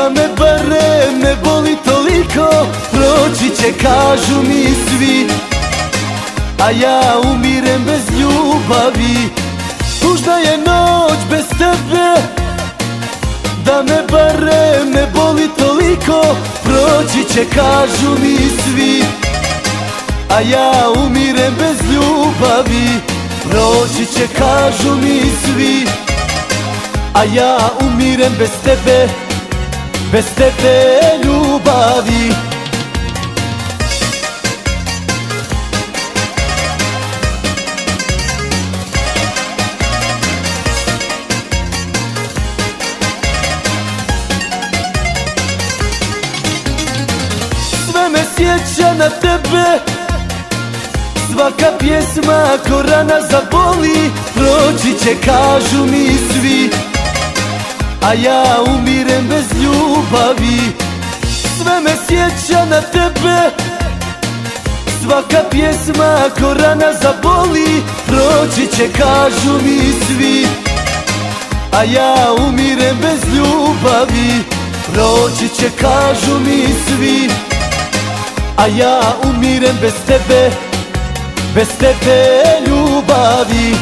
Da me barem ne boli toliko, proći će kažu mi svi, a ja umirem bez ljubavi. Tužna je noć bez tebe, da me barem ne boli toliko, proći će kažu mi svi, a ja umirem bez ljubavi. Proći će kažu mi svi, a ja umirem bez tebe, bez tebe ljubavi. Sve me sjeća na tebe, svaka pjesma ko rana zaboli. Proći će kažu mi svi, a ja umirem bez ljubavi. Sve me sjeća na tebe, svaka pjesma ko rana zaboli. Proći će kažu mi svi, a ja umirem bez ljubavi. Proći će kažu mi svi, a ja umirem bez tebe, bez tebe ljubavi.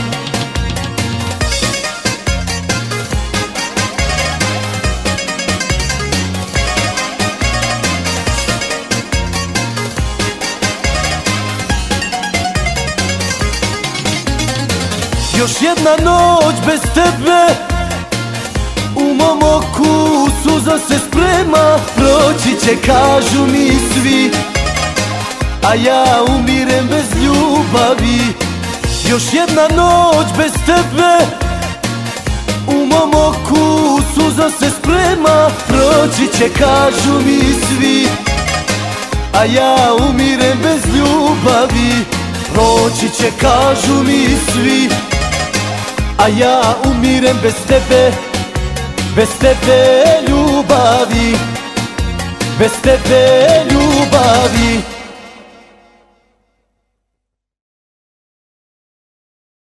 Još jedna noć bez tebe, u mom oku suza se sprema. Proći će kažu mi svi, a ja umirem bez ljubavi. Još jedna noć bez tebe, u mom oku suza se sprema. Proći će kažu mi svi, a ja umirem bez ljubavi. Proći će kažu mi svi, a ja umirem bez tebe, bez tebe ljubavi, bez tebe ljubavi.